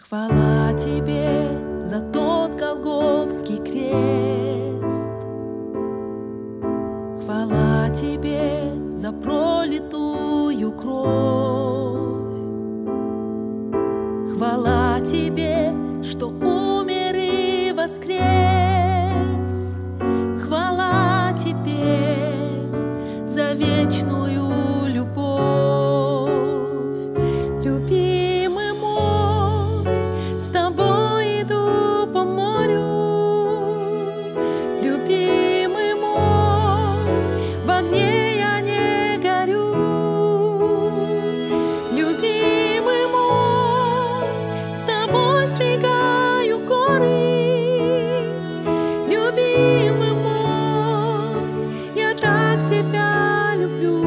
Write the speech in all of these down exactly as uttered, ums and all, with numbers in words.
Хвала Тебе за тот Голгофский крест. Хвала Тебе за пролитую кровь. Хвала Тебе, что умер и воскрес. Хвала Тебе за вечную любовь. Любимый мой, с Тобой иду по морю. Любимый мой, в огне я не горю. Любимый мой, с Тобой сдвигаю горы. Любимый мой, я так Тебя люблю.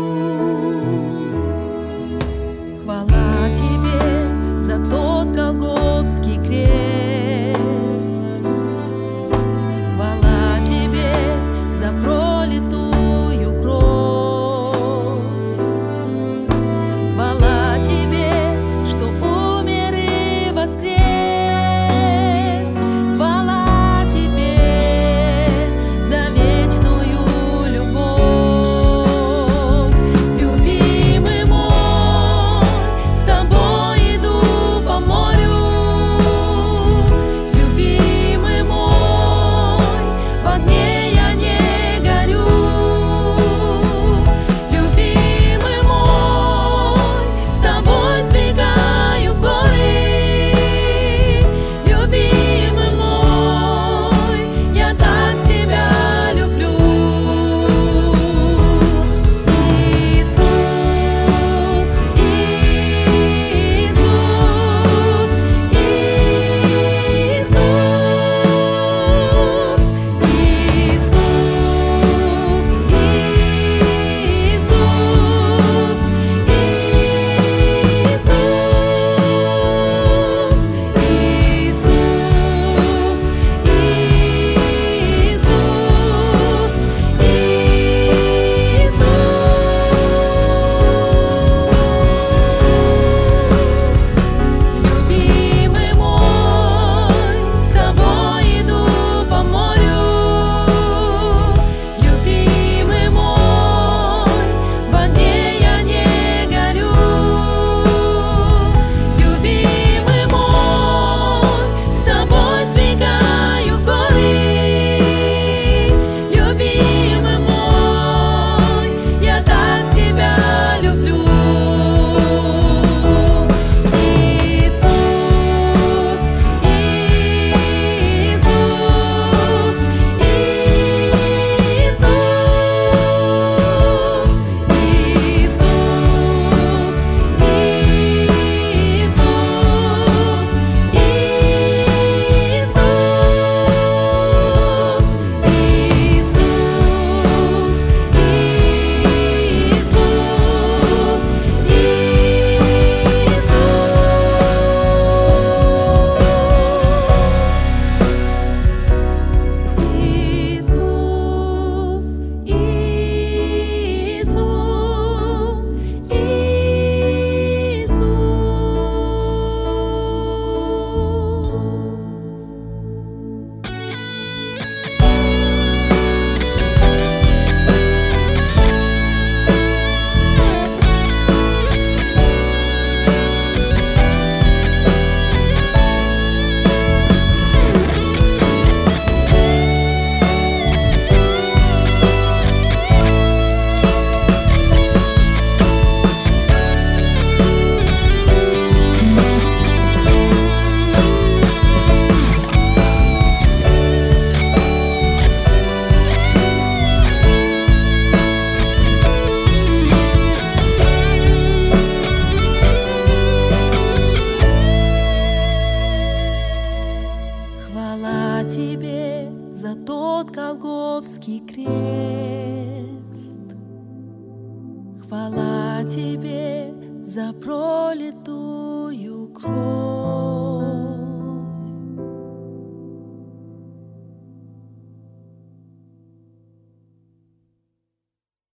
Хвала Тебе за тот Голгофский крест. Хвала Тебе за пролитую кровь. Хвала Тебе, что умер и воскрес. Хвала Тебе за вечную любовь. Любимый мой, с Тобой иду по морю. Любимый мой, в огне я не горю. Любимый мой, с Тобой сдвигаю горы. Любимый мой, я так Тебя люблю. Иисус, Иисус, Иисус, Любимый мой, с Тобой иду по морю. Любимый мой, в огне я не горю. Любимый мой, с Тобой сдвигаю горы. Любимый мой, я так Тебя люблю. Иисус, Иисус, Иисус, Хвала Тебе за тот Голгофский крест. Хвала Тебе за пролитую кровь.